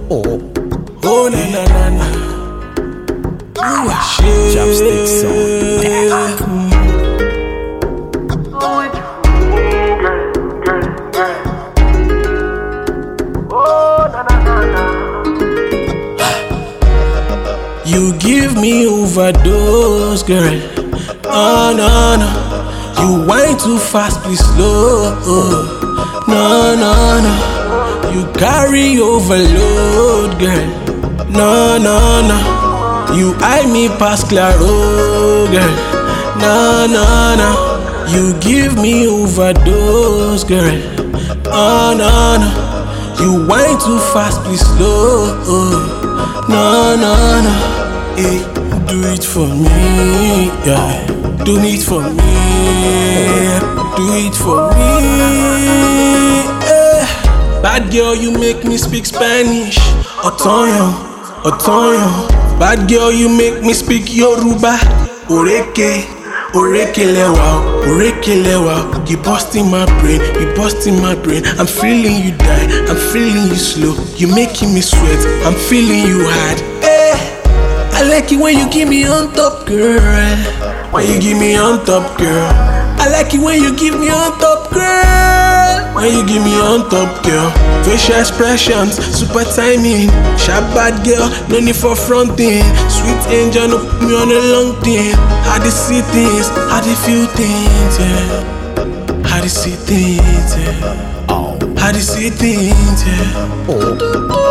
Oh na na na na. Ooh, shit. Chopstick song. You give me overdose, girl. Oh no no. You whine too fast, please slow. No no no. You carry overload, girl. No no no. You eye me past claro, girl. No no no. You give me overdose, girl. Oh no no. You whine too fast, please slow. No no no. Hey, do it for me, yeah. Do it for me, do it for me. Yeah. Bad girl, you make me speak Spanish. Otoyo, Otoyo. Bad girl, you make me speak Yoruba. Oreke, Oreke lewa, Oreke lewa. You busting my brain, you busting my brain. I'm feeling you die, I'm feeling you slow. You making me sweat, I'm feeling you hard. I like it when you give me on top, girl. When you give me on top, girl. I like it when you give me on top, girl. When you give me on top, girl. Facial expressions, super timing. Sharp bad girl, no need for fronting. Sweet angel, no put me on a long thing. How to see things, how to feel things, yeah. How to see things, yeah. How to see things, yeah.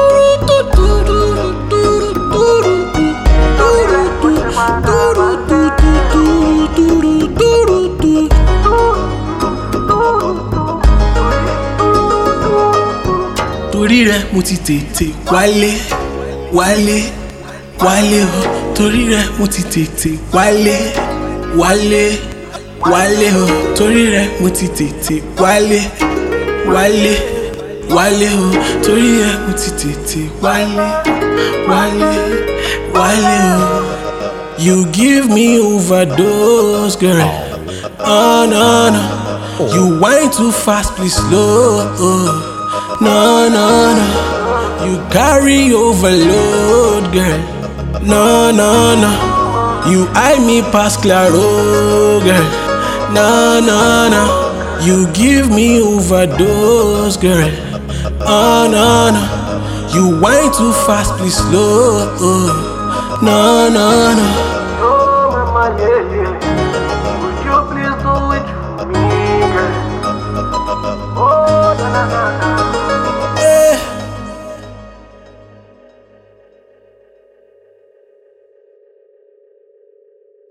Torí rẹ̀ mo ti tètè wálé, wálé, wálé o. Torí rẹ̀ mo ti tètè wálé, wálé, wálé o. Torí rẹ̀ mo ti tètè wálé, wálé, wálé o. Torí rẹ̀ mo ti tètè wálé, wálé, wálé o. You give me overdose, girl. Oh no no. You whine too fast, please slow. No no no. You carry overload, girl. No no no. You eye me past claro, girl. No no no. You give me overdose, girl. Oh no no. You whine too fast, please slow. No no no. Oh mama, yeah, yeah. Would you please do it for me, girl? Oh na na na na.